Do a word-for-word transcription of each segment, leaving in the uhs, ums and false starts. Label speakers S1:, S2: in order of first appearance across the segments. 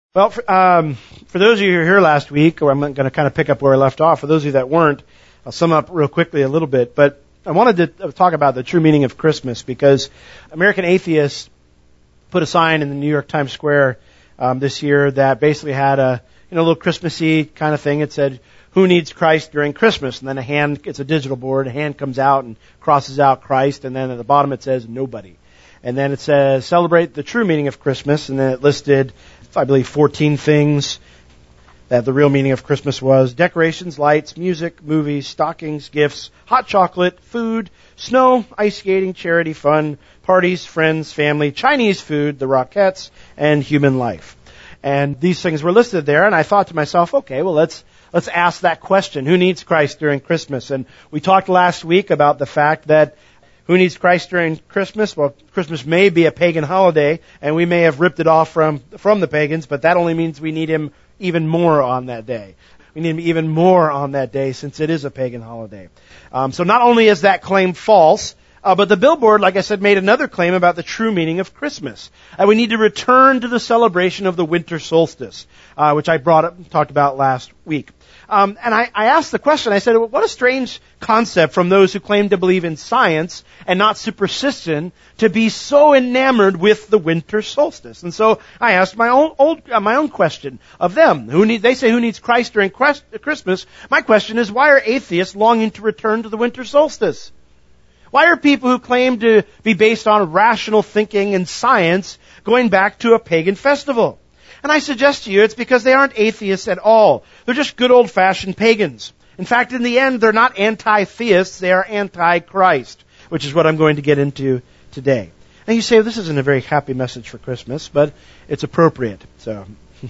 S1: Well, for, um, for those of you who were here last week, or I'm going to kind of pick up where I left off, for those of you that weren't, I'll sum up real quickly a little bit. But I wanted to talk about the true meaning of Christmas because American atheists put a sign in the New York Times Square um, this year that basically had a you know a little Christmassy kind of thing. It said, "Who needs Christ during Christmas?" And then a hand, it's a digital board, a hand comes out and crosses out Christ, and then at the bottom it says, "Nobody." And then it says, "Celebrate the true meaning of Christmas," and then it listed, I believe, fourteen things that the real meaning of Christmas was: decorations, lights, music, movies, stockings, gifts, hot chocolate, food, snow, ice skating, charity, fun, parties, friends, family, Chinese food, the Rockettes, and human life. And these things were listed there, and I thought to myself, okay, well, let's let's ask that question. Who needs Christ during Christmas? And we talked last week about the fact that who needs Christ during Christmas? Well, Christmas may be a pagan holiday, and we may have ripped it off from from the pagans, but that only means we need Him even more on that day. We need Him even more on that day since it is a pagan holiday. Um, so not only is that claim false, uh, but the billboard, like I said, made another claim about the true meaning of Christmas. Uh, we need to return to the celebration of the winter solstice, uh, which I brought up, talked about last week. Um, and I, I asked the question, I said, what a strange concept from those who claim to believe in science and not superstition to be so enamored with the winter solstice. And so I asked my own old, uh, my own question of them. Who need, they say, who needs Christ during Christ, Christmas? My question is, why are atheists longing to return to the winter solstice? Why are people who claim to be based on rational thinking and science going back to a pagan festival? And I suggest to you it's because they aren't atheists at all. They're just good old-fashioned pagans. In fact, in the end, they're not anti-theists, they are anti-Christ, which is what I'm going to get into today. And you say, well, this isn't a very happy message for Christmas, but it's appropriate. So,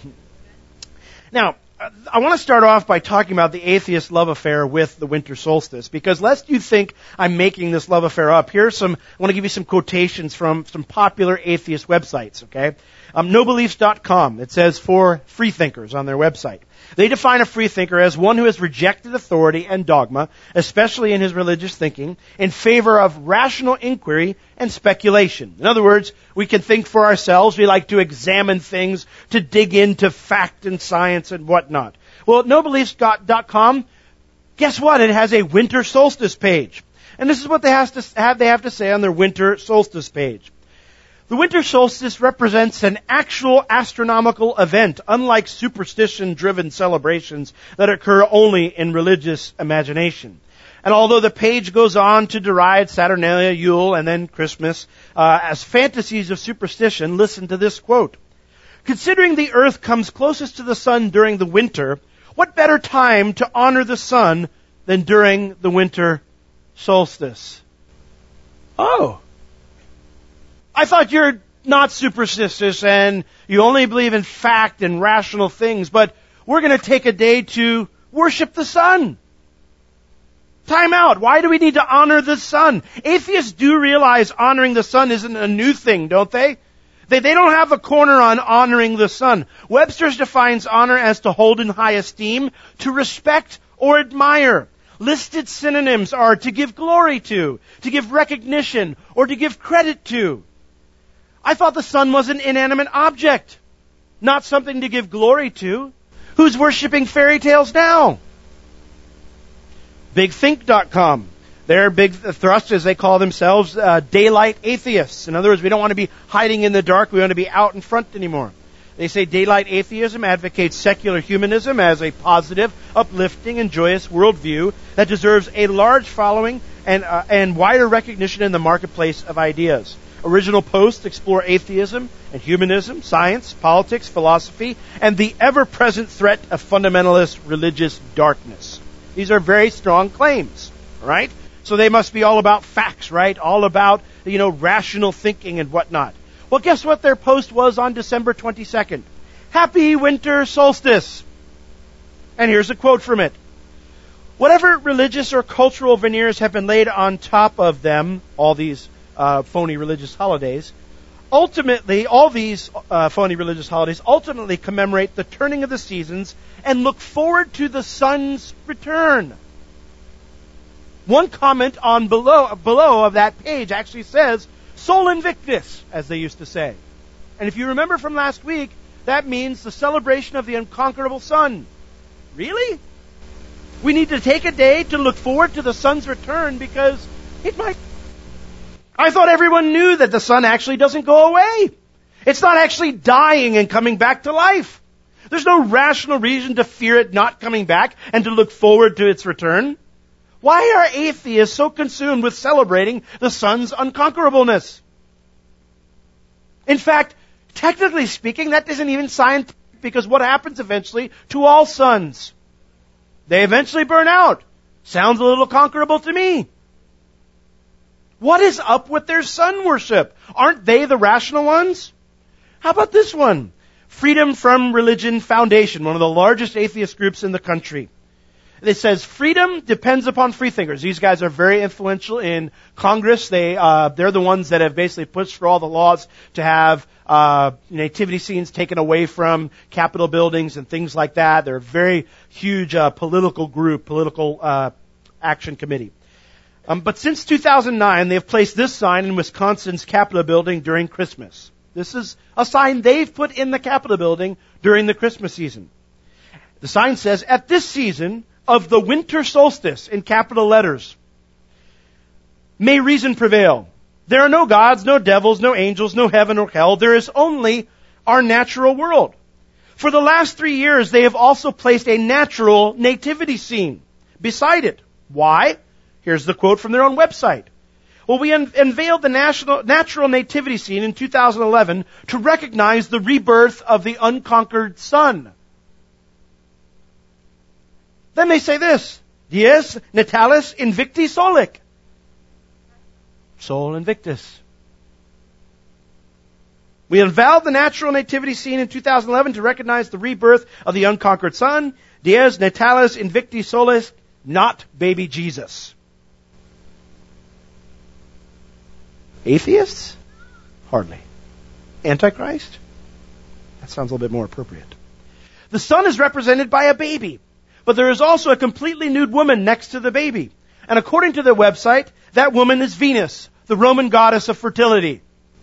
S1: now, I want to start off by talking about the atheist love affair with the winter solstice, because lest you think I'm making this love affair up, here's some, I want to give you some quotations from some popular atheist websites, okay? Um, no beliefs dot com, it says, for freethinkers on their website. They define a freethinker as one who has rejected authority and dogma, especially in his religious thinking, in favor of rational inquiry and speculation. In other words, we can think for ourselves. We like to examine things, to dig into fact and science and whatnot. Well, at no beliefs dot com, guess what? It has a winter solstice page. And this is what they have to have, they have to say on their winter solstice page. The winter solstice represents an actual astronomical event, unlike superstition-driven celebrations that occur only in religious imagination. And although the page goes on to deride Saturnalia, Yule, and then Christmas uh, as fantasies of superstition, listen to this quote. Considering the earth comes closest to the sun during the winter, what better time to honor the sun than during the winter solstice? Oh. I thought you're not superstitious and you only believe in fact and rational things, but we're going to take a day to worship the sun. Time out. Why do we need to honor the sun? Atheists do realize honoring the sun isn't a new thing, don't they? They, they don't have a corner on honoring the sun. Webster's defines honor as to hold in high esteem, to respect or admire. Listed synonyms are to give glory to, to give recognition, or to give credit to. I thought the sun was an inanimate object, not something to give glory to. Who's worshiping fairy tales now? big think dot com. Their big thrust is they call themselves uh, daylight atheists. In other words, we don't want to be hiding in the dark. We want to be out in front anymore. They say daylight atheism advocates secular humanism as a positive, uplifting, and joyous worldview that deserves a large following and, uh, and wider recognition in the marketplace of ideas. Original posts explore atheism and humanism, science, politics, philosophy, and the ever-present threat of fundamentalist religious darkness. These are very strong claims, right? So they must be all about facts, right? All about, you know, rational thinking and whatnot. Well, guess what their post was on December twenty-second? Happy winter solstice. And here's a quote from it. Whatever religious or cultural veneers have been laid on top of them, all these Uh, phony religious holidays, ultimately, all these uh, phony religious holidays ultimately commemorate the turning of the seasons and look forward to the sun's return. One comment on below below of that page actually says, Sol Invictus, as they used to say. And if you remember from last week, That means the celebration of the unconquerable Son. Really? We need to take a day to look forward to the Son's return because it might... I thought everyone knew that the Son actually doesn't go away. It's not actually dying and coming back to life. There's no rational reason to fear it not coming back and to look forward to its return. Why are atheists so consumed with celebrating the Son's unconquerableness? In fact, technically speaking, that isn't even scientific, because what happens eventually to all sons? They eventually burn out. Sounds a little conquerable to me. What is up with their son worship? Aren't they the rational ones? How about this one? Freedom from Religion Foundation, one of the largest atheist groups in the country. It says, freedom depends upon freethinkers. These guys are very influential in Congress. They, uh, they're the ones that have basically pushed for all the laws to have, uh, nativity scenes taken away from Capitol buildings and things like that. They're a very huge, uh, political group, political, uh, action committee. Um, but since two thousand nine, they have placed this sign in Wisconsin's Capitol building during Christmas. This is a sign they've put in the Capitol building during the Christmas season. The sign says, at this season of the winter solstice, in capital letters, may reason prevail. There are no gods, no devils, no angels, no heaven or hell. There is only our natural world. For the last three years, they have also placed a natural nativity scene beside it. Why? Here's the quote from their own website. Well, we un- unveiled the national, natural nativity scene in two thousand eleven to recognize the rebirth of the unconquered Son. Then they say this, Dies Natalis Invicti Solic. Sol Invictus. We unveiled the natural nativity scene in two thousand eleven to recognize the rebirth of the unconquered Son. Dies Natalis Invicti Solis, not baby Jesus. Atheists? Hardly. Antichrist? That sounds a little bit more appropriate. The Son is represented by a baby, but there is also a completely nude woman next to the baby. And according to their website, that woman is Venus, the Roman goddess of fertility.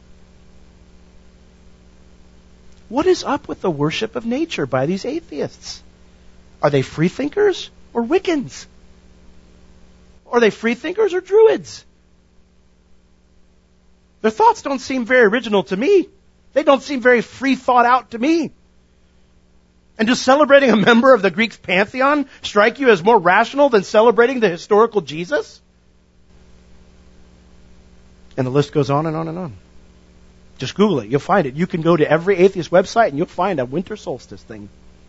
S1: What is up with the worship of nature by these atheists? Are they freethinkers or Wiccans? Are they freethinkers or Druids? Their thoughts don't seem very original to me. They don't seem very free thought out to me. And does celebrating a member of the Greek pantheon strike you as more rational than celebrating the historical Jesus? And the list goes on and on and on. Just Google it. You'll find it. You can go to every atheist website and you'll find a winter solstice thing.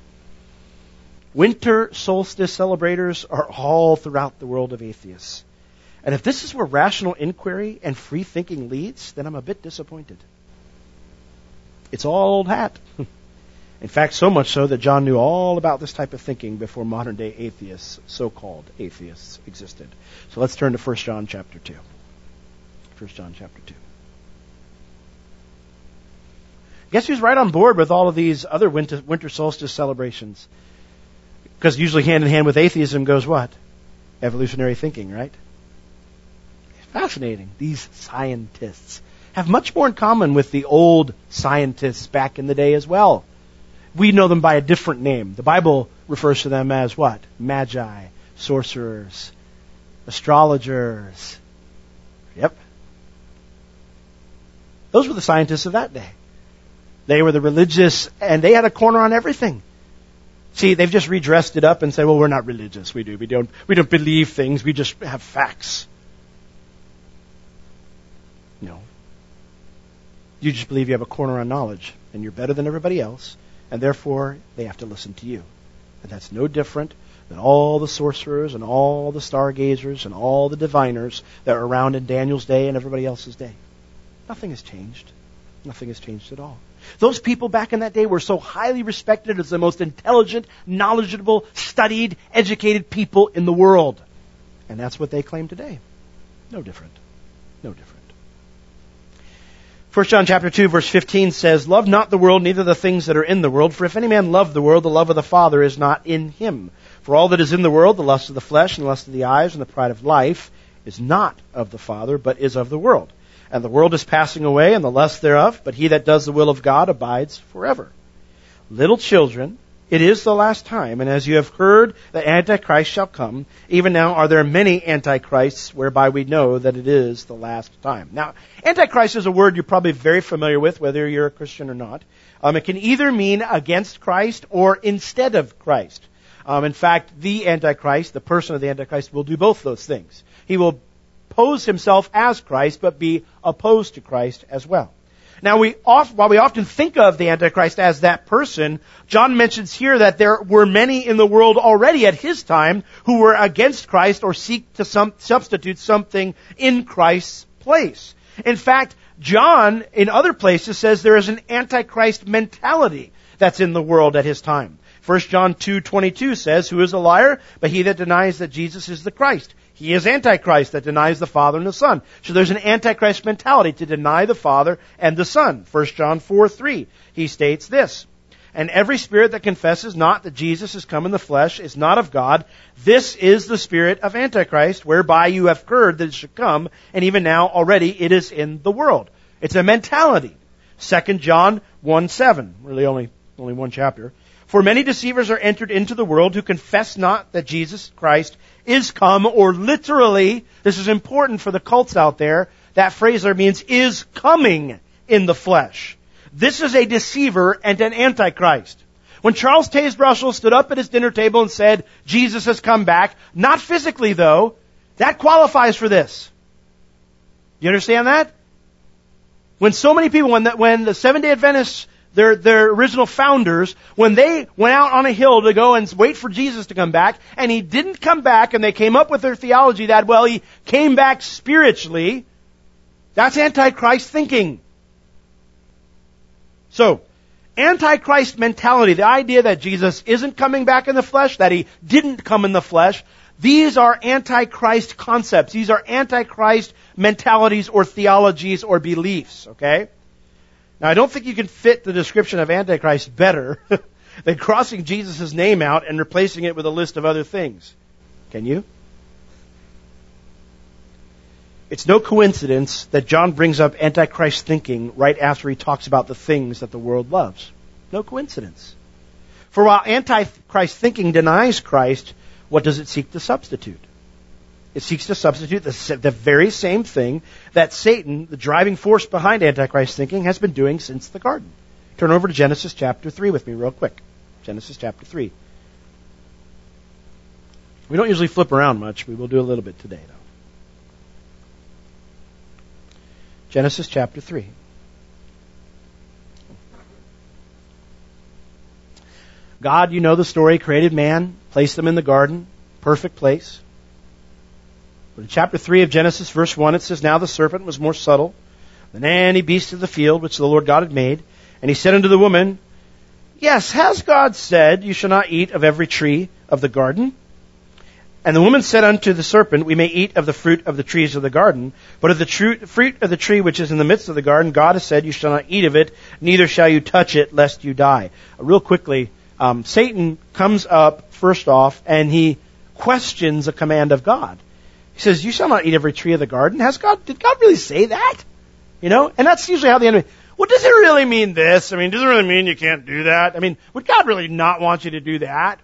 S1: Winter solstice celebrators are all throughout the world of atheists. And if this is where rational inquiry and free thinking leads, then I'm a bit disappointed. It's all old hat. In fact, so much so that John knew all about this type of thinking before modern day atheists, so-called atheists, existed. So let's turn to First John chapter two. First John chapter two. Guess who's right on board with all of these other winter, winter solstice celebrations? Because usually hand in hand with atheism goes what? Evolutionary thinking, right? Fascinating. These scientists have much more in common with the old scientists back in the day as well. We know them by a different name. The Bible refers to them as what? Magi, sorcerers, astrologers. Yep. Those were the scientists of that day. They were the religious, and they had a corner on everything. See, they've just redressed it up and said, well, we're not religious. We do. We don't, we don't believe things. We just have facts. No. You just believe you have a corner on knowledge, and you're better than everybody else, and therefore they have to listen to you. And that's no different than all the sorcerers and all the stargazers and all the diviners that were around in Daniel's day and everybody else's day. Nothing has changed. Nothing has changed at all. Those people back in that day were so highly respected as the most intelligent, knowledgeable, studied, educated people in the world. And that's what they claim today. No different. No different. First John chapter two, verse fifteen says, love not the world, neither the things that are in the world. For if any man love the world, the love of the Father is not in him. For all that is in the world, the lust of the flesh, and the lust of the eyes, and the pride of life, is not of the Father, but is of the world. And the world is passing away, and the lust thereof, but he that does the will of God abides forever. Little children, it is the last time, and as you have heard, the Antichrist shall come. Even now are there many Antichrists, whereby we know that it is the last time. Now, Antichrist is a word you're probably very familiar with, whether you're a Christian or not. Um, it can either mean against Christ or instead of Christ. Um, in fact, the Antichrist, the person of the Antichrist, will do both those things. He will pose himself as Christ, but be opposed to Christ as well. Now, we oft, while we often think of the Antichrist as that person, John mentions here that there were many in the world already at his time who were against Christ or seek to some, substitute something in Christ's place. In fact, John, in other places, says there is an Antichrist mentality that's in the world at his time. First John two twenty-two says, "Who is a liar? But he that denies that Jesus is the Christ. He is Antichrist that denies the Father and the Son." So there's an Antichrist mentality to deny the Father and the Son. First John four three, he states this, "And every spirit that confesses not that Jesus is come in the flesh is not of God. This is the spirit of Antichrist, whereby you have heard that it should come, and even now already it is in the world." It's a mentality. Second John one seven, really only, only one chapter. "For many deceivers are entered into the world who confess not that Jesus Christ is come," or literally, this is important for the cults out there, that phrase there means is coming in the flesh. This is a deceiver and an antichrist. When Charles Taze Russell stood up at his dinner table and said, "Jesus has come back," not physically though, that qualifies for this. Do you understand that? When so many people, when the, when the Seventh-day Adventists, Their, their original founders, when they went out on a hill to go and wait for Jesus to come back, and he didn't come back, and they came up with their theology that, well, he came back spiritually, that's Antichrist thinking. So, Antichrist mentality, the idea that Jesus isn't coming back in the flesh, that he didn't come in the flesh, these are Antichrist concepts. These are Antichrist mentalities or theologies or beliefs, okay? Now, I don't think you can fit the description of Antichrist better than crossing Jesus' name out and replacing it with a list of other things. Can you? It's no coincidence that John brings up Antichrist thinking right after he talks about the things that the world loves. No coincidence. For while Antichrist thinking denies Christ, what does it seek to substitute? It seeks to substitute the, the very same thing that Satan, the driving force behind Antichrist thinking, has been doing since the garden. Turn over to Genesis chapter three with me real quick. Genesis chapter three. We don't usually flip around much. We will do a little bit today, though. Genesis chapter three. God, you know the story, created man, placed them in the garden, perfect place. But in chapter three of Genesis, verse one, it says, "Now the serpent was more subtle than any beast of the field which the Lord God had made. And he said unto the woman, Yes, has God said, You shall not eat of every tree of the garden? And the woman said unto the serpent, We may eat of the fruit of the trees of the garden, but of the tru- fruit of the tree which is in the midst of the garden, God has said, You shall not eat of it, neither shall you touch it, lest you die." Uh, real quickly, um, Satan comes up first off, and he questions a command of God. He says, "You shall not eat every tree of the garden." Has God, did God really say that? You know, and that's usually how the enemy, well, does it really mean this? I mean, does it really mean you can't do that? I mean, would God really not want you to do that?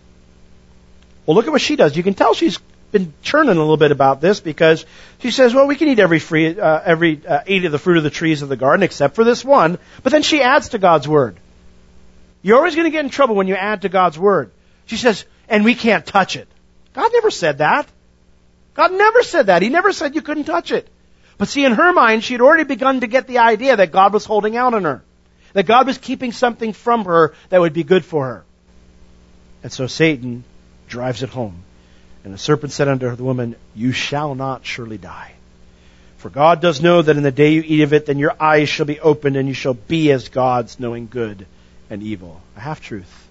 S1: Well, look at what she does. You can tell she's been churning a little bit about this, because she says, well, we can eat every free, uh, every, uh, eat of the fruit of the trees of the garden except for this one. But then she adds to God's word. You're always going to get in trouble when you add to God's word. She says, and we can't touch it. God never said that. God never said that. He never said you couldn't touch it. But see, in her mind, she had already begun to get the idea that God was holding out on her. That God was keeping something from her that would be good for her. And so Satan drives it home. And the serpent said unto the woman, "You shall not surely die. For God does know that in the day you eat of it, then your eyes shall be opened, and you shall be as gods, knowing good and evil." A half-truth.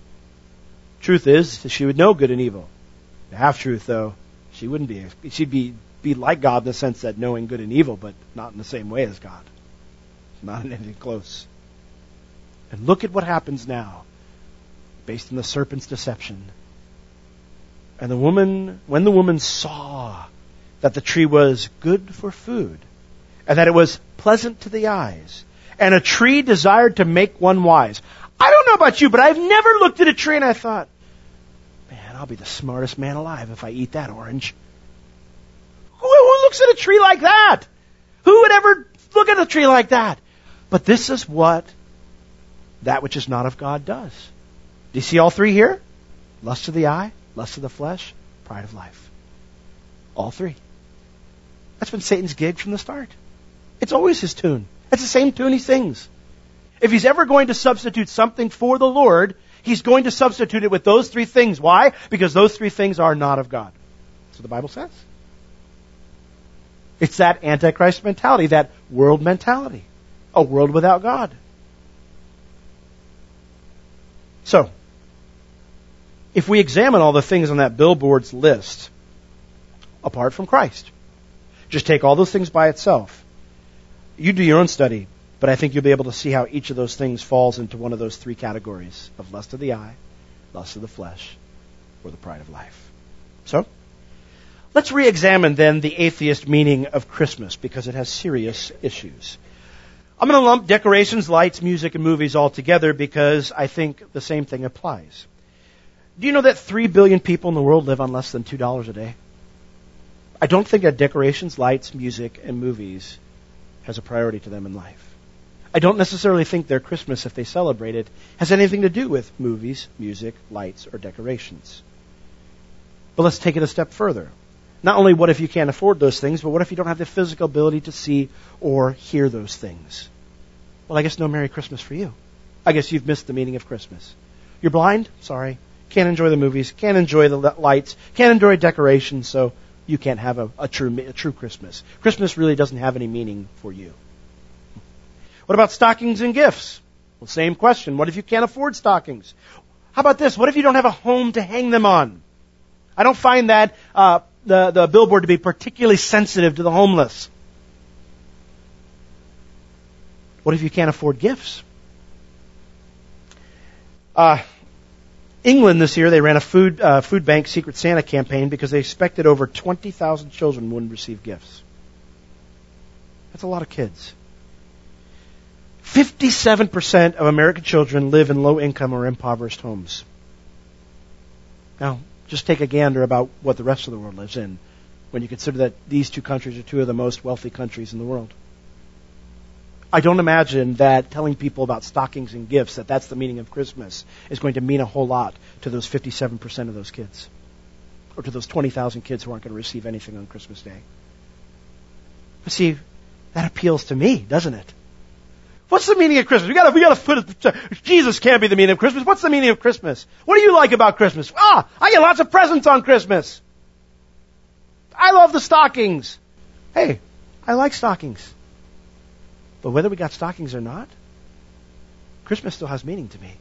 S1: Truth is that she would know good and evil. The half-truth, though, she wouldn't be. She'd be, be like God in the sense that knowing good and evil, but not in the same way as God. Not in anything close. And look at what happens now, based on the serpent's deception. And the woman, when the woman saw that the tree was good for food, and that it was pleasant to the eyes, and a tree desired to make one wise. I don't know about you, but I've never looked at a tree and I thought, man, I'll be the smartest man alive if I eat that orange. Who, who looks at a tree like that? Who would ever look at a tree like that? But this is what that which is not of God does. Do you see all three here? Lust of the eye, lust of the flesh, pride of life. All three. That's been Satan's gig from the start. It's always his tune. It's the same tune he sings. If he's ever going to substitute something for the Lord, he's going to substitute it with those three things. Why? Because those three things are not of God. That's what the Bible says. It's that Antichrist mentality, that world mentality. A world without God. So, if we examine all the things on that billboard's list, apart from Christ, just take all those things by itself. You do your own study, but I think you'll be able to see how each of those things falls into one of those three categories of lust of the eye, lust of the flesh, or the pride of life. So, let's re-examine then the atheist meaning of Christmas, because it has serious issues. I'm going to lump decorations, lights, music, and movies all together because I think the same thing applies. Do you know that three billion people in the world live on less than two dollars a day? I don't think that decorations, lights, music, and movies has a priority to them in life. I don't necessarily think their Christmas, if they celebrate it, has anything to do with movies, music, lights, or decorations. But let's take it a step further. Not only what if you can't afford those things, but what if you don't have the physical ability to see or hear those things? Well, I guess no Merry Christmas for you. I guess you've missed the meaning of Christmas. You're blind? Sorry. Can't enjoy the movies, can't enjoy the lights, can't enjoy decorations, so you can't have a, a true a true Christmas. Christmas really doesn't have any meaning for you. What about stockings and gifts? Well, same question. What if you can't afford stockings? How about this? What if you don't have a home to hang them on? I don't find that uh, the, the billboard to be particularly sensitive to the homeless. What if you can't afford gifts? Uh, England this year, they ran a food uh, food bank Secret Santa campaign because they expected over twenty thousand children wouldn't receive gifts. That's a lot of kids. fifty-seven percent of American children live in low-income or impoverished homes. Now, just take a gander about what the rest of the world lives in when you consider that these two countries are two of the most wealthy countries in the world. I don't imagine that telling people about stockings and gifts, that that's the meaning of Christmas, is going to mean a whole lot to those fifty-seven percent of those kids. Or to those twenty thousand kids who aren't going to receive anything on Christmas Day. But see, that appeals to me, doesn't it? What's the meaning of Christmas? We gotta, we gotta put it, Jesus can't be the meaning of Christmas. What's the meaning of Christmas? What do you like about Christmas? Ah, I get lots of presents on Christmas. I love the stockings. Hey, I like stockings. But whether we got stockings or not, Christmas still has meaning to me.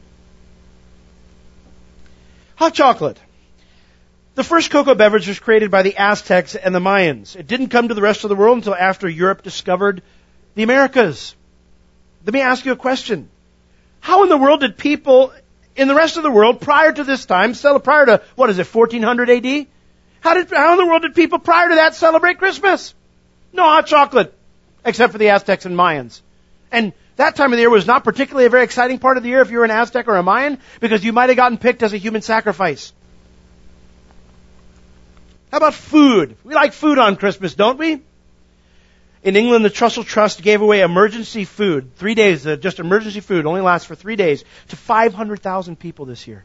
S1: Hot chocolate. The first cocoa beverage was created by the Aztecs and the Mayans. It didn't come to the rest of the world until after Europe discovered the Americas. Let me ask you a question. How in the world did people in the rest of the world prior to this time, prior to, what is it, fourteen hundred A D? How did, how in the world did people prior to that celebrate Christmas? No hot chocolate. Except for the Aztecs and Mayans. And that time of the year was not particularly a very exciting part of the year if you were an Aztec or a Mayan, because you might have gotten picked as a human sacrifice. How about food? We like food on Christmas, don't we? In England, the Trussell Trust gave away emergency food, three days, uh, just emergency food, only lasts for three days, to five hundred thousand people this year.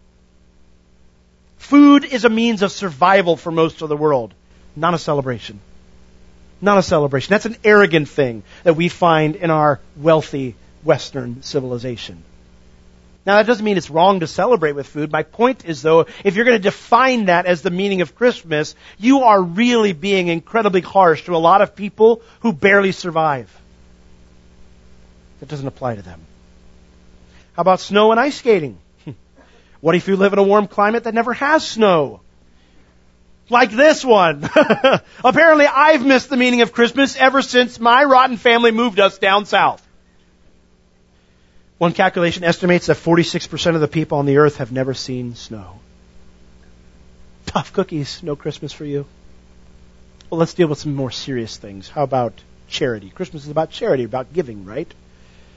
S1: Food is a means of survival for most of the world, not a celebration. Not a celebration. That's an arrogant thing that we find in our wealthy Western civilization. Now, that doesn't mean it's wrong to celebrate with food. My point is, though, if you're going to define that as the meaning of Christmas, you are really being incredibly harsh to a lot of people who barely survive. That doesn't apply to them. How about snow and ice skating? What if you live in a warm climate that never has snow? Like this one. Apparently, I've missed the meaning of Christmas ever since my rotten family moved us down south. One calculation estimates that forty-six percent of the people on the earth have never seen snow. Tough cookies, no Christmas for you. Well, let's deal with some more serious things. How about charity? Christmas is about charity, about giving, right?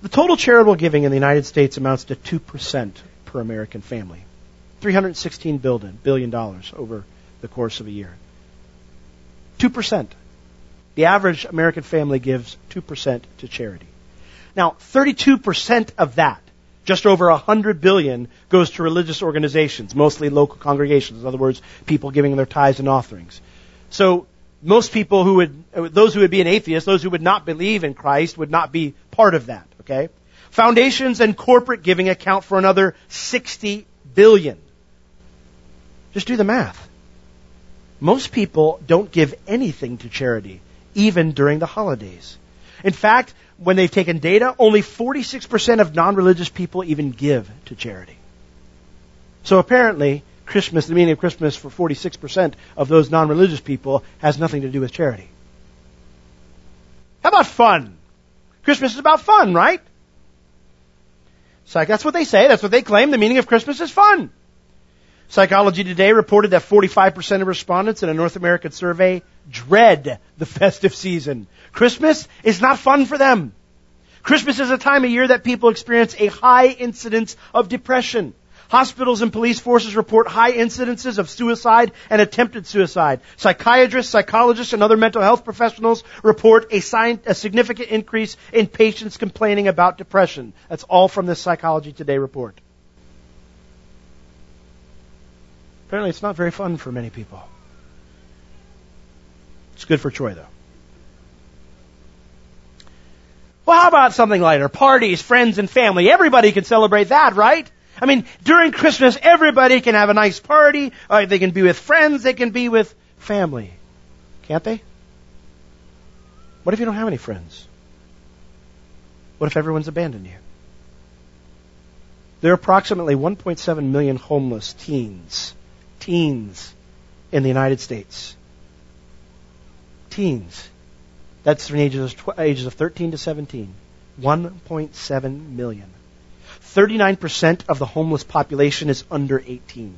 S1: The total charitable giving in the United States amounts to two percent per American family. three hundred sixteen billion dollars over the course of a year. two percent. The average American family gives two percent to charity. Now, thirty-two percent of that, just over one hundred billion dollars, goes to religious organizations, mostly local congregations. In other words, people giving their tithes and offerings. So, most people who would, those who would be an atheist, those who would not believe in Christ, would not be part of that, okay? Foundations and corporate giving account for another sixty billion dollars. Just do the math. Most people don't give anything to charity, even during the holidays. In fact, when they've taken data, only forty-six percent of non-religious people even give to charity. So apparently, Christmas, the meaning of Christmas for forty-six percent of those non-religious people has nothing to do with charity. How about fun? Christmas is about fun, right? Psych, that's what they say. That's what they claim. The meaning of Christmas is fun. Psychology Today reported that forty-five percent of respondents in a North American survey dread the festive season. Christmas is not fun for them. Christmas is a time of year that people experience a high incidence of depression. Hospitals and police forces report high incidences of suicide and attempted suicide. Psychiatrists, psychologists, and other mental health professionals report a, sign, a significant increase in patients complaining about depression. That's all from this Psychology Today report. Apparently it's not very fun for many people. It's good for Troy, though. Well, how about something lighter? Parties, friends, and family. Everybody can celebrate that, right? I mean, during Christmas, everybody can have a nice party. Uh, they can be with friends. They can be with family. Can't they? What if you don't have any friends? What if everyone's abandoned you? There are approximately one point seven million homeless teens. Teens in the United States. Teens. That's from ages of, ages of thirteen to seventeen. one point seven million. thirty-nine percent of the homeless population is under eighteen.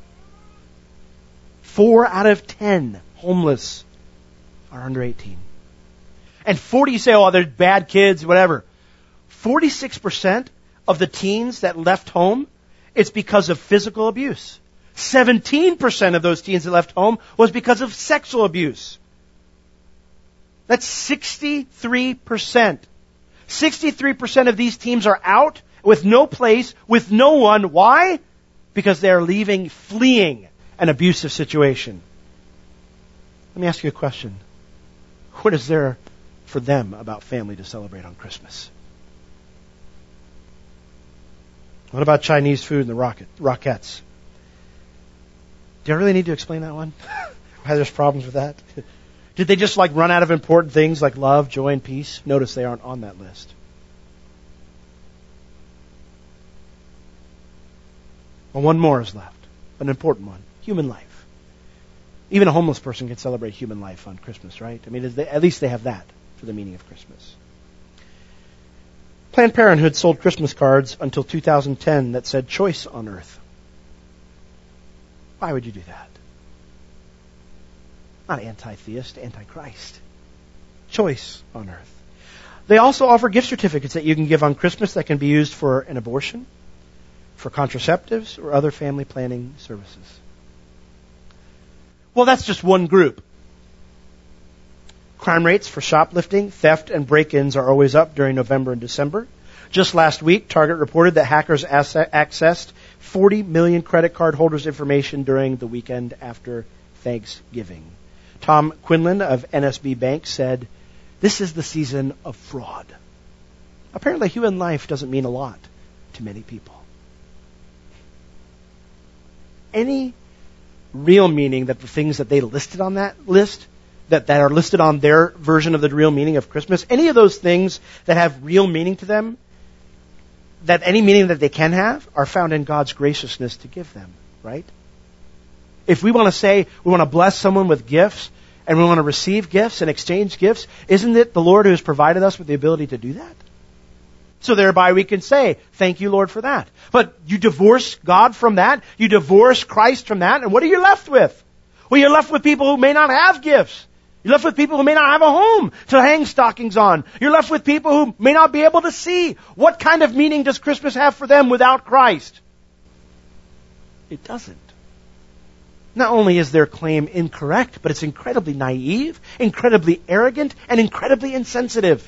S1: Four out of ten homeless are under eighteen. And forty, you say, oh, they're bad kids, whatever. forty-six percent of the teens that left home, it's because of physical abuse. seventeen percent of those teens that left home was because of sexual abuse. That's sixty-three percent. sixty-three percent of these teens are out with no place, with no one. Why? Because they are leaving, fleeing an abusive situation. Let me ask you a question. What is there for them about family to celebrate on Christmas? What about Chinese food and the rocket, Rockettes? Do I really need to explain that one? Why there's problems with that? Did they just like run out of important things like love, joy, and peace? Notice they aren't on that list. Well, one more is left. An important one. Human life. Even a homeless person can celebrate human life on Christmas, right? I mean, at least they have that for the meaning of Christmas. Planned Parenthood sold Christmas cards until two thousand ten that said choice on earth. Why would you do that? Not anti-theist, anti-Christ. Choice on earth. They also offer gift certificates that you can give on Christmas that can be used for an abortion, for contraceptives, or other family planning services. Well, that's just one group. Crime rates for shoplifting, theft, and break-ins are always up during November and December. Just last week, Target reported that hackers accessed forty million credit card holders' information during the weekend after Thanksgiving. Tom Quinlan of N S B Bank said, "This is the season of fraud." Apparently, human life doesn't mean a lot to many people. Any real meaning that the things that they listed on that list, that, that are listed on their version of the real meaning of Christmas, any of those things that have real meaning to them, that any meaning that they can have, are found in God's graciousness to give them, right? If we want to say we want to bless someone with gifts and we want to receive gifts and exchange gifts, isn't it the Lord who has provided us with the ability to do that? So thereby we can say, thank you, Lord, for that. But you divorce God from that, you divorce Christ from that, and what are you left with? Well, you're left with people who may not have gifts. You're left with people who may not have a home to hang stockings on. You're left with people who may not be able to see. What kind of meaning does Christmas have for them without Christ? It doesn't. Not only is their claim incorrect, but it's incredibly naive, incredibly arrogant, and incredibly insensitive.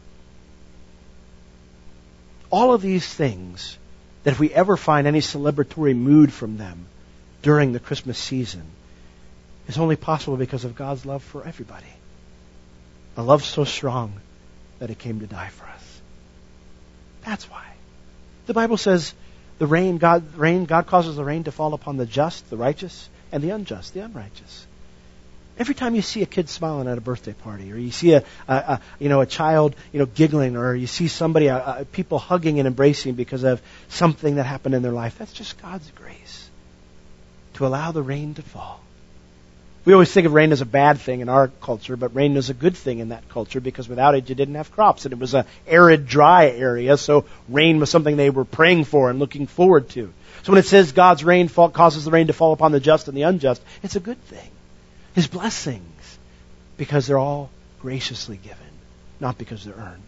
S1: All of these things, that if we ever find any celebratory mood from them during the Christmas season, is only possible because of God's love for everybody. A love so strong that it came to die for us. That's why. The Bible says the rain, God, rain, God causes the rain to fall upon the just, the righteous, and the unjust, the unrighteous. Every time you see a kid smiling at a birthday party, or you see a, a, a you know a child you know giggling, or you see somebody, a, a, people hugging and embracing because of something that happened in their life, that's just God's grace to allow the rain to fall. We always think of rain as a bad thing in our culture, but rain is a good thing in that culture because without it you didn't have crops, and it was an arid, dry area, so rain was something they were praying for and looking forward to. So when it says God's rain fall, causes the rain to fall upon the just and the unjust, it's a good thing. His blessings, because they're all graciously given, not because they're earned.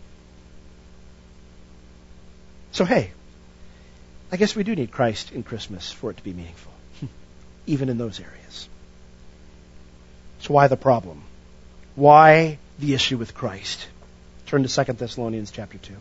S1: So hey, I guess we do need Christ in Christmas for it to be meaningful, even in those areas. So why the problem? Why the issue with Christ? Turn to Second Thessalonians chapter two.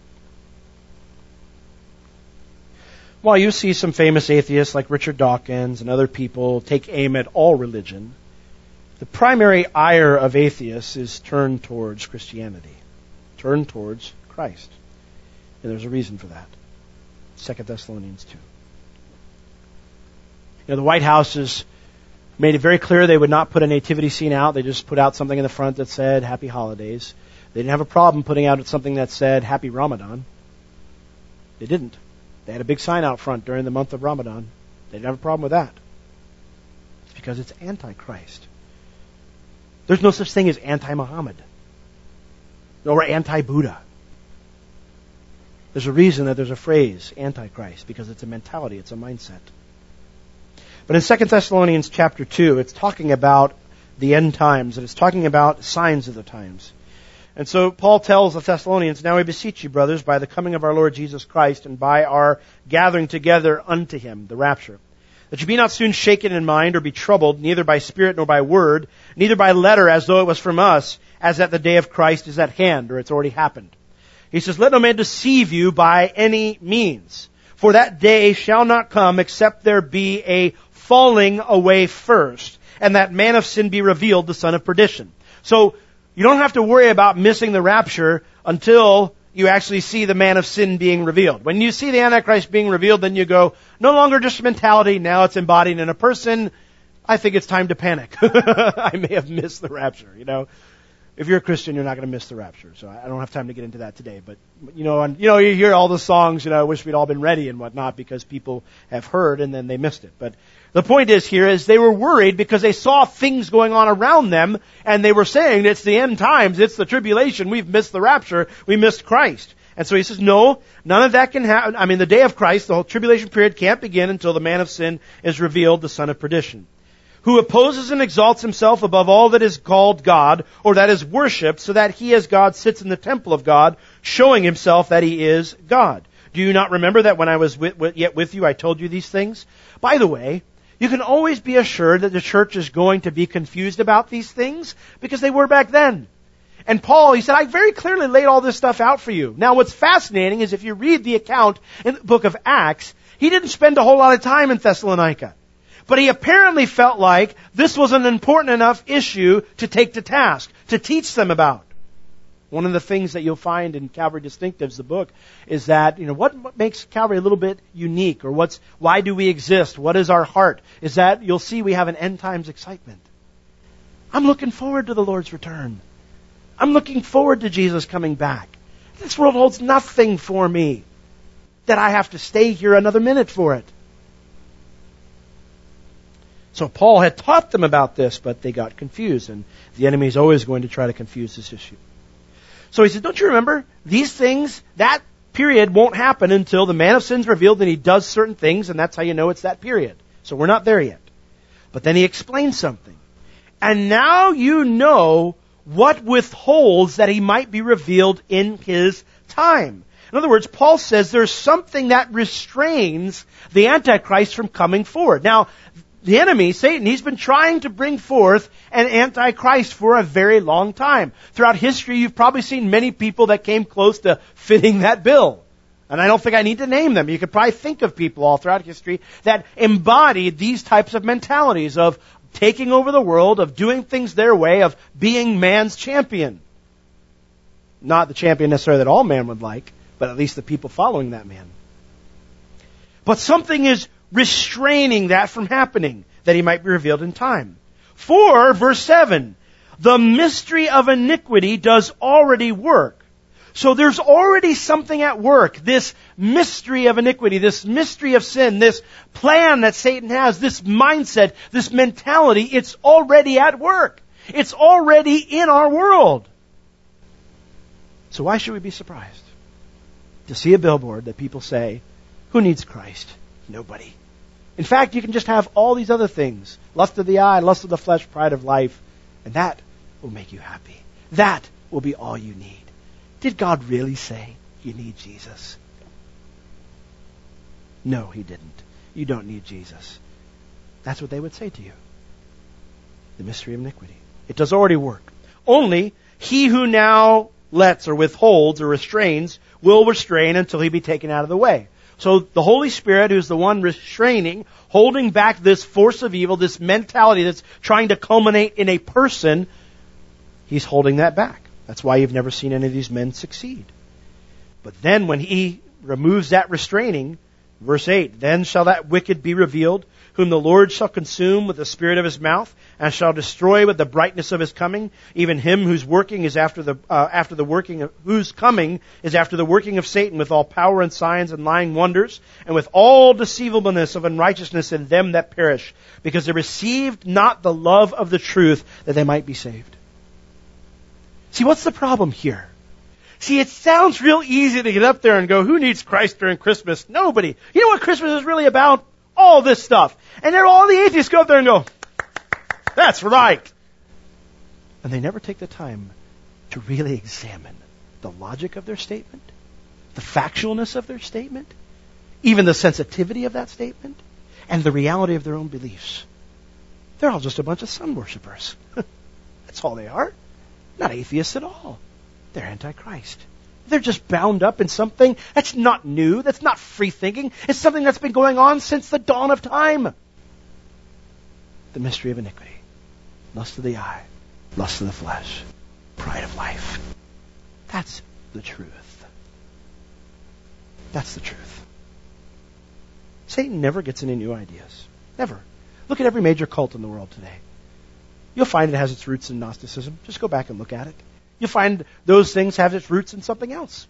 S1: While you see some famous atheists like Richard Dawkins and other people take aim at all religion, the primary ire of atheists is turned towards Christianity, turned towards Christ. And there's a reason for that. Second Thessalonians two. You know, the White House has made it very clear they would not put a nativity scene out. They just put out something in the front that said Happy Holidays. They didn't have a problem putting out something that said Happy Ramadan. They didn't. They had a big sign out front during the month of Ramadan. They didn't have a problem with that. It's because it's anti-Christ. There's no such thing as anti-Muhammad or anti-Buddha. There's a reason that there's a phrase, anti-Christ, because it's a mentality, it's a mindset. But in Second Thessalonians chapter two, it's talking about the end times, and it's talking about signs of the times. And so Paul tells the Thessalonians, "Now we beseech you, brothers, by the coming of our Lord Jesus Christ and by our gathering together unto him," the rapture, "that you be not soon shaken in mind or be troubled, neither by spirit nor by word, neither by letter as though it was from us, as that the day of Christ is at hand," or it's already happened. He says, "Let no man deceive you by any means, for that day shall not come except there be a falling away first, and that man of sin be revealed, the son of perdition." So you don't have to worry about missing the rapture until you actually see the man of sin being revealed. When you see the Antichrist being revealed, then you go, no longer just a mentality, now it's embodied in a person. I think it's time to panic. I may have missed the rapture, you know. If you're a Christian, you're not going to miss the rapture. So I don't have time to get into that today. But, you know, and, you know, you hear all the songs, you know, I wish we'd all been ready and whatnot because people have heard and then they missed it. But the point is here is they were worried because they saw things going on around them and they were saying it's the end times, it's the tribulation, we've missed the rapture, we missed Christ. And so he says, no, none of that can happen. I mean, the day of Christ, the whole tribulation period can't begin until the man of sin is revealed, the son of perdition, who opposes and exalts himself above all that is called God, or that is worshipped, so that he as God sits in the temple of God, showing himself that he is God. Do you not remember that when I was with, with, yet with you, I told you these things? By the way, you can always be assured that the church is going to be confused about these things, because they were back then. And Paul, he said, I very clearly laid all this stuff out for you. Now what's fascinating is if you read the account in the book of Acts, he didn't spend a whole lot of time in Thessalonica. But he apparently felt like this was an important enough issue to take to task, to teach them about. One of the things that you'll find in Calvary Distinctives, the book, is that, you know, what, what makes Calvary a little bit unique, or what's, why do we exist? What is our heart? Is that you'll see we have an end times excitement. I'm looking forward to the Lord's return. I'm looking forward to Jesus coming back. This world holds nothing for me that I have to stay here another minute for it. So Paul had taught them about this, but they got confused, and the enemy is always going to try to confuse this issue. So he said, don't you remember? These things, that period won't happen until the man of sin is revealed and he does certain things, and that's how you know it's that period. So we're not there yet. But then he explains something. And now you know what withholds that he might be revealed in his time. In other words, Paul says there's something that restrains the Antichrist from coming forward. Now, the enemy, Satan, he's been trying to bring forth an Antichrist for a very long time. Throughout history, you've probably seen many people that came close to fitting that bill. And I don't think I need to name them. You could probably think of people all throughout history that embodied these types of mentalities of taking over the world, of doing things their way, of being man's champion. Not the champion necessarily that all man would like, but at least the people following that man. But something is restraining that from happening, that he might be revealed in time. For, verse seven, the mystery of iniquity does already work. So there's already something at work. This mystery of iniquity, this mystery of sin, this plan that Satan has, this mindset, this mentality, it's already at work. It's already in our world. So why should we be surprised to see a billboard that people say, who needs Christ? Nobody. In fact, you can just have all these other things. Lust of the eye, lust of the flesh, pride of life. And that will make you happy. That will be all you need. Did God really say you need Jesus? No, He didn't. You don't need Jesus. That's what they would say to you. The mystery of iniquity. It does already work. Only he who now lets or withholds or restrains will restrain until he be taken out of the way. So the Holy Spirit, who's the one restraining, holding back this force of evil, this mentality that's trying to culminate in a person, He's holding that back. That's why you've never seen any of these men succeed. But then when He removes that restraining, verse eight, then shall that wicked be revealed, whom the Lord shall consume with the spirit of His mouth, and shall destroy with the brightness of His coming, even him whose working is after the uh, after the working of whose coming is after the working of Satan, with all power and signs and lying wonders, and with all deceivableness of unrighteousness in them that perish, because they received not the love of the truth, that they might be saved. See, what's the problem here? See, it sounds real easy to get up there and go, who needs Christ during Christmas? Nobody. You know what Christmas is really about? All this stuff. And then all the atheists go up there and go, that's right. And they never take the time to really examine the logic of their statement, the factualness of their statement, even the sensitivity of that statement, and the reality of their own beliefs. They're all just a bunch of sun worshipers. That's all they are. Not atheists at all. They're antichrist. They're just bound up in something that's not new, that's not free thinking. It's something that's been going on since the dawn of time. The mystery of iniquity. Lust of the eye, lust of the flesh, pride of life. That's the truth. That's the truth. Satan never gets any new ideas. Never. Look at every major cult in the world today. You'll find it has its roots in Gnosticism. Just go back and look at it. You'll find those things have its roots in something else.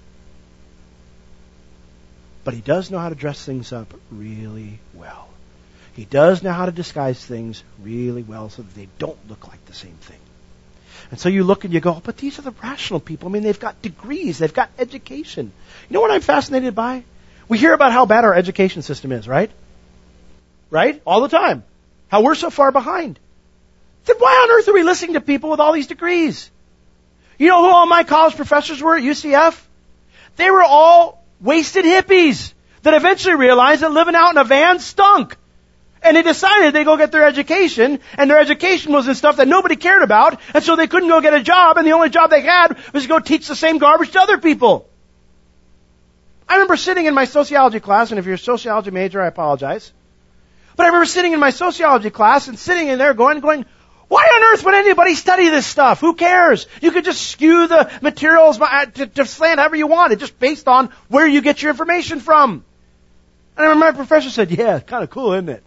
S1: But he does know how to dress things up really well. He does know how to disguise things really well so that they don't look like the same thing. And so you look and you go, but these are the rational people. I mean, they've got degrees. They've got education. You know what I'm fascinated by? We hear about how bad our education system is, right? Right? All the time. How we're so far behind. Then why on earth are we listening to people with all these degrees? You know who all my college professors were at U C F? They were all wasted hippies that eventually realized that living out in a van stunk. And they decided they'd go get their education, and their education was in stuff that nobody cared about, and so they couldn't go get a job, and the only job they had was to go teach the same garbage to other people. I remember sitting in my sociology class, and if you're a sociology major, I apologize. But I remember sitting in my sociology class and sitting in there going, going, why on earth would anybody study this stuff? Who cares? You could just skew the materials to, to slant however you want. It's just based on where you get your information from. And I remember my professor said, yeah, kind of cool, isn't it?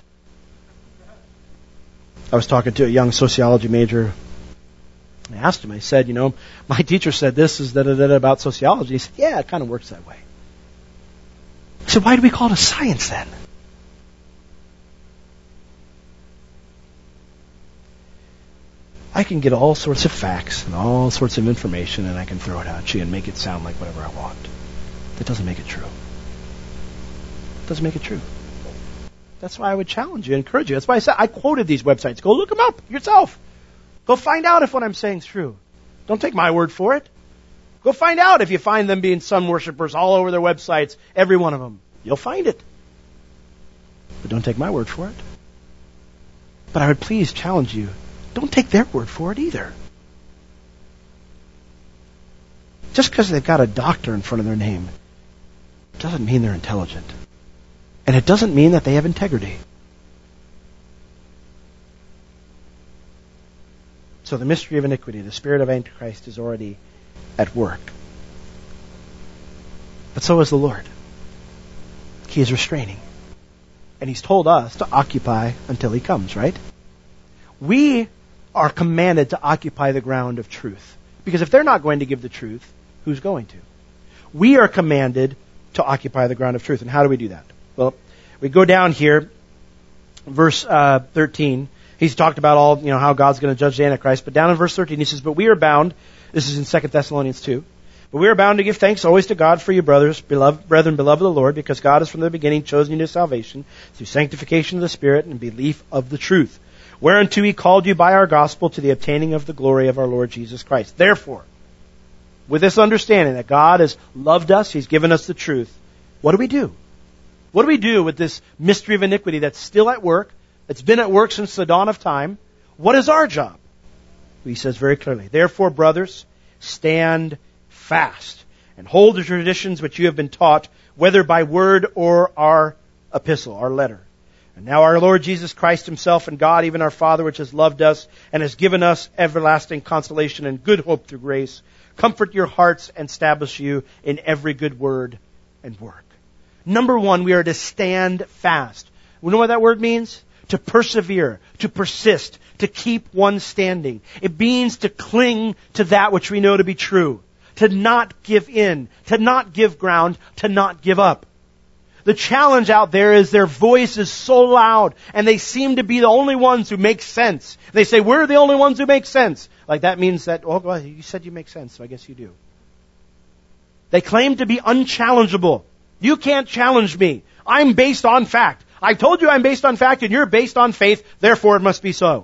S1: I was talking to a young sociology major. I asked him, I said, you know, my teacher said this is da-da-da about sociology. He said, yeah, it kind of works that way. I said, why do we call it a science then? I can get all sorts of facts and all sorts of information and I can throw it at you and make it sound like whatever I want. That doesn't make it true. It doesn't make it true. That's why I would challenge you, encourage you. That's why I said I quoted these websites. Go look them up yourself. Go find out if what I'm saying is true. Don't take my word for it. Go find out if you find them being sun worshipers all over their websites, every one of them. You'll find it. But don't take my word for it. But I would please challenge you, don't take their word for it either. Just because they've got a doctor in front of their name doesn't mean they're intelligent. And it doesn't mean that they have integrity. So the mystery of iniquity, the spirit of Antichrist, is already at work. But so is the Lord. He is restraining. And He's told us to occupy until He comes, right? We are commanded to occupy the ground of truth. Because if they're not going to give the truth, who's going to? We are commanded to occupy the ground of truth. And how do we do that? Well, we go down here, verse uh, thirteen. He's talked about all, you know, how God's going to judge the Antichrist. But down in verse thirteen, he says, but we are bound, this is in Second Thessalonians two, but we are bound to give thanks always to God for you, brothers, beloved, brethren, beloved of the Lord, because God has from the beginning chosen you to salvation through sanctification of the Spirit and belief of the truth, whereunto He called you by our gospel to the obtaining of the glory of our Lord Jesus Christ. Therefore, with this understanding that God has loved us, He's given us the truth, what do we do? What do we do with this mystery of iniquity that's still at work? It's been at work since the dawn of time. What is our job? He says very clearly, therefore, brothers, stand fast and hold the traditions which you have been taught, whether by word or our epistle, our letter. And now our Lord Jesus Christ Himself and God, even our Father, which has loved us and has given us everlasting consolation and good hope through grace, comfort your hearts and establish you in every good word and work. Number one, we are to stand fast. You know what that word means? To persevere, to persist, to keep one standing. It means to cling to that which we know to be true, to not give in, to not give ground, to not give up. The challenge out there is their voice is so loud, and they seem to be the only ones who make sense. They say, we're the only ones who make sense. Like that means that, oh, well, you said you make sense, so I guess you do. They claim to be unchallengeable. You can't challenge me. I'm based on fact. I told you I'm based on fact and you're based on faith, therefore it must be so.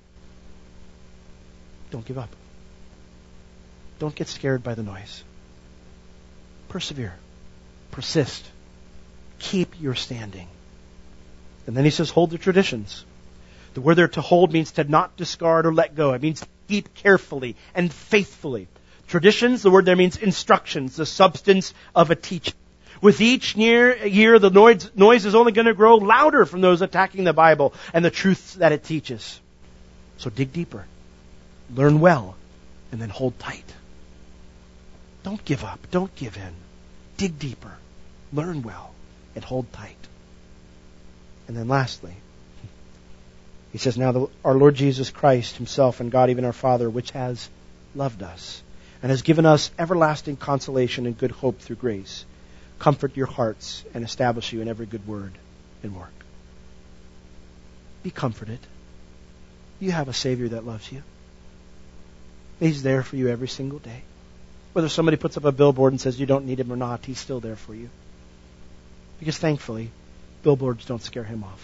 S1: Don't give up. Don't get scared by the noise. Persevere. Persist. Keep your standing. And then he says, hold the traditions. The word there to hold means to not discard or let go. It means to keep carefully and faithfully. Traditions, the word there means instructions, the substance of a teaching. With each year, year the noise, noise is only going to grow louder from those attacking the Bible and the truths that it teaches. So dig deeper. Learn well. And then hold tight. Don't give up. Don't give in. Dig deeper. Learn well. And hold tight. And then lastly, he says, now the, our Lord Jesus Christ Himself and God, even our Father, which has loved us and has given us everlasting consolation and good hope through grace, comfort your hearts and establish you in every good word and work. Be comforted. You have a Savior that loves you. He's there for you every single day. Whether somebody puts up a billboard and says you don't need Him or not, He's still there for you. Because thankfully, billboards don't scare Him off.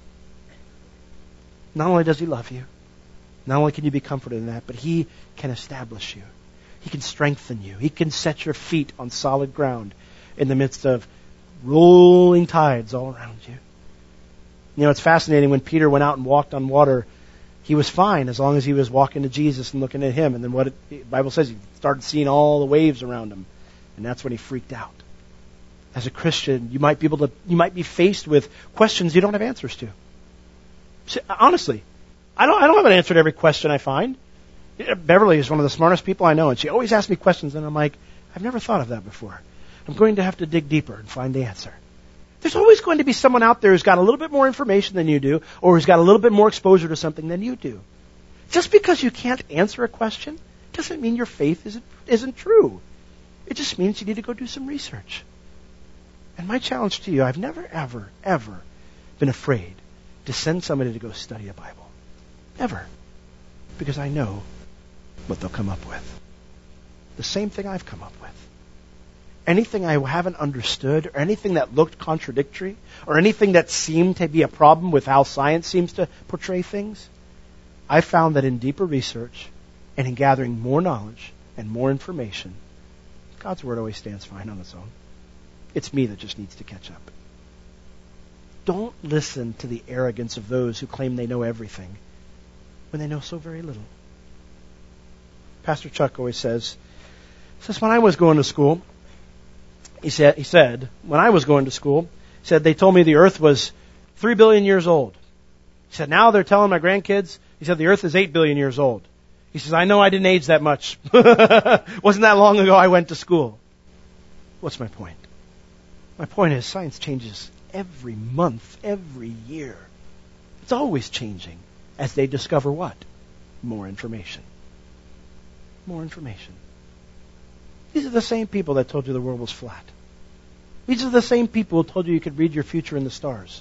S1: Not only does He love you, not only can you be comforted in that, but He can establish you. He can strengthen you. He can set your feet on solid ground in the midst of rolling tides all around you. You know, it's fascinating when Peter went out and walked on water, he was fine as long as he was walking to Jesus and looking at Him. And then what it, the Bible says, he started seeing all the waves around him. And that's when he freaked out. As a Christian, you might be able to, you might be faced with questions you don't have answers to. See, honestly, I don't, I don't have an answer to every question I find. Beverly is one of the smartest people I know, and she always asks me questions, and I'm like, I've never thought of that before. I'm going to have to dig deeper and find the answer. There's always going to be someone out there who's got a little bit more information than you do, or who's got a little bit more exposure to something than you do. Just because you can't answer a question doesn't mean your faith isn't, isn't true. It just means you need to go do some research. And my challenge to you, I've never, ever, ever been afraid to send somebody to go study a Bible. Never. Because I know what they'll come up with. The same thing I've come up with. Anything I haven't understood, or anything that looked contradictory, or anything that seemed to be a problem with how science seems to portray things, I found that in deeper research and in gathering more knowledge and more information, God's Word always stands fine on its own. It's me that just needs to catch up. Don't listen to the arrogance of those who claim they know everything when they know so very little. Pastor Chuck always says, says when I was going to school, he said, he said, when I was going to school, he said, they told me the earth was three billion years old. He said, now they're telling my grandkids, he said, the earth is eight billion years old. He says, I know I didn't age that much. Wasn't that long ago I went to school. What's my point? My point is science changes every month, every year. It's always changing as they discover what? More information. More information. These are the same people that told you the world was flat. These are the same people who told you you could read your future in the stars.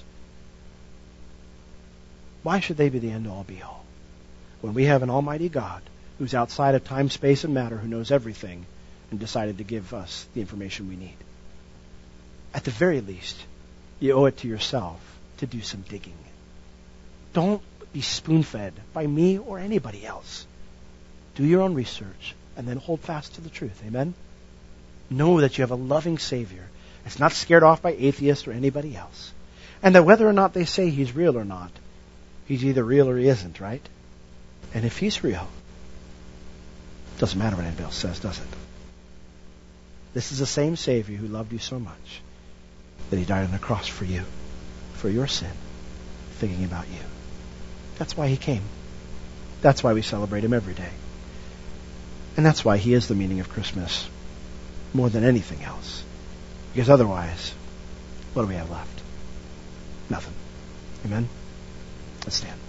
S1: Why should they be the end-all, be-all? When we have an almighty God who's outside of time, space, and matter, who knows everything, and decided to give us the information we need. At the very least, you owe it to yourself to do some digging. Don't be spoon-fed by me or anybody else. Do your own research and then hold fast to the truth. Amen? Know that you have a loving Savior that's not scared off by atheists or anybody else. And that whether or not they say He's real or not, He's either real or He isn't, right? And if He's real, it doesn't matter what anybody else says, does it? This is the same Savior who loved you so much that He died on the cross for you, for your sin, thinking about you. That's why He came. That's why we celebrate Him every day. And that's why He is the meaning of Christmas more than anything else. Because otherwise, what do we have left? Nothing. Amen? Let's stand.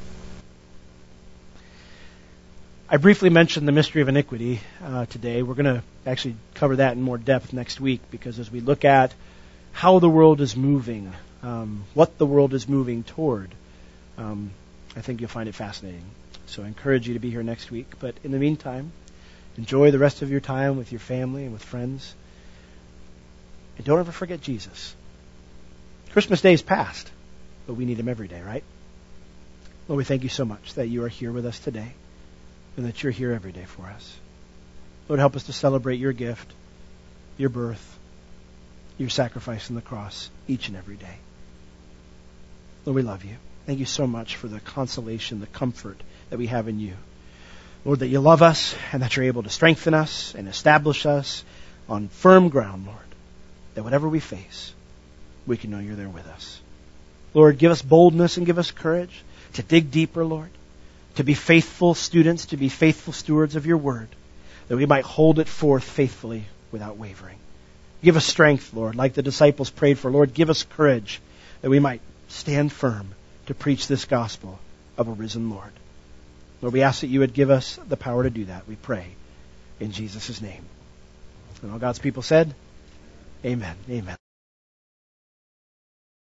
S1: I briefly mentioned the mystery of iniquity uh, today. We're going to actually cover that in more depth next week, because as we look at how the world is moving, um, what the world is moving toward, um, I think you'll find it fascinating. So I encourage you to be here next week. But in the meantime, enjoy the rest of your time with your family and with friends. And don't ever forget Jesus. Christmas Day is past, but we need Him every day, right? Lord, we thank You so much that You are here with us today and that You're here every day for us. Lord, help us to celebrate Your gift, Your birth, Your sacrifice on the cross each and every day. Lord, we love You. Thank You so much for the consolation, the comfort that we have in You. Lord, that You love us and that You're able to strengthen us and establish us on firm ground, Lord, that whatever we face, we can know You're there with us. Lord, give us boldness and give us courage to dig deeper, Lord, to be faithful students, to be faithful stewards of Your word, that we might hold it forth faithfully without wavering. Give us strength, Lord, like the disciples prayed for. Lord, give us courage that we might stand firm to preach this gospel of a risen Lord. Lord, we ask that You would give us the power to do that. We pray in Jesus' name. And all God's people said, amen. Amen.